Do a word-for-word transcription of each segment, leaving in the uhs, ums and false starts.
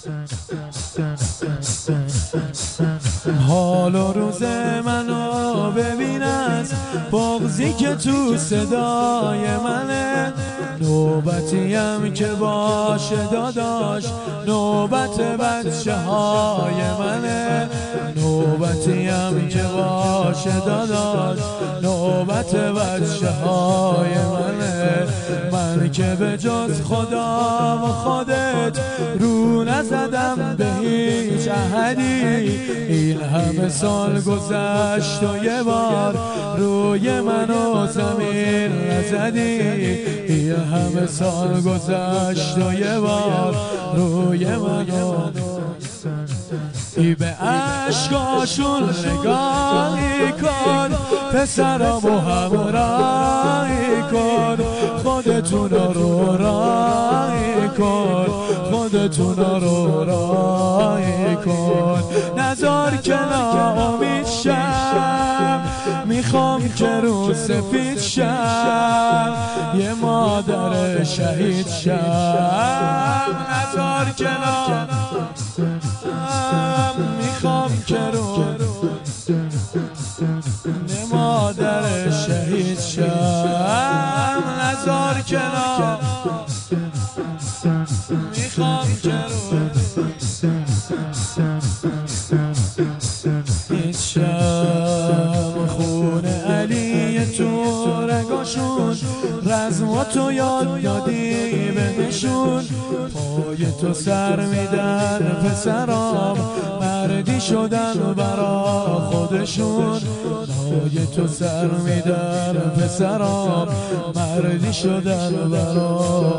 حال و روز منو ببین از بغضی که تو صدای منه. نوبتیم که باشه داداش، نوبت بچه های منه. نوبتیم که باشه داداش، نوبت بچه های منه. من که به جز خدا و خودت رو نزدم به هیچ احدی. این همه سال گذشت و یه بار روی منو زمین نزدی. این همه سال گذشت و یه بار روی منو ای به عشقاشون نگاهی کن، پسرامو همراهی کن. خودتون رو راهی کن، خودتون رو راهی کن. نذار که ناامید شم، میخوام که رو سفید شم، یه مادر شهید شم. نذار که ناامید میخوام که رو یه مادر شهید شم. نذار که میخوام که رو هیچم. خونه علی تو رگاشون رزم و تو یاد دادی بهشون. پای تو سر میدن پسرام، مردی شدن برا خودشون. پای تو سر میدن پسرام، مردی شدن برا.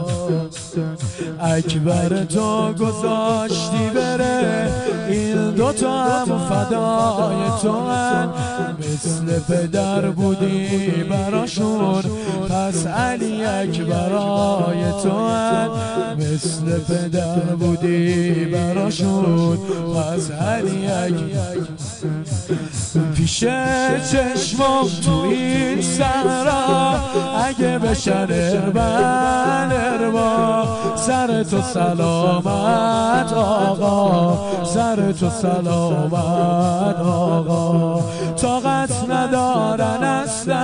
اکبر تو گذاشتی بره، این دوتا هم فدای تو هن. مثل پدر بودی براشون، پس علی اکبرای تو هن. مثل پدر بودی براشون، پس علی اکبر. پیش چشمم تو این صحرا اگه بشن اربن اربا. سر تو سلامت آقا، سر تو سلامت آقا. طاقت ندارن اصلا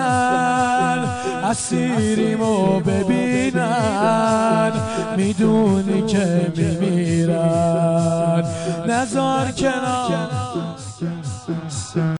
اسیریمو ببینن، میدونی که میمیرن. نذار کنار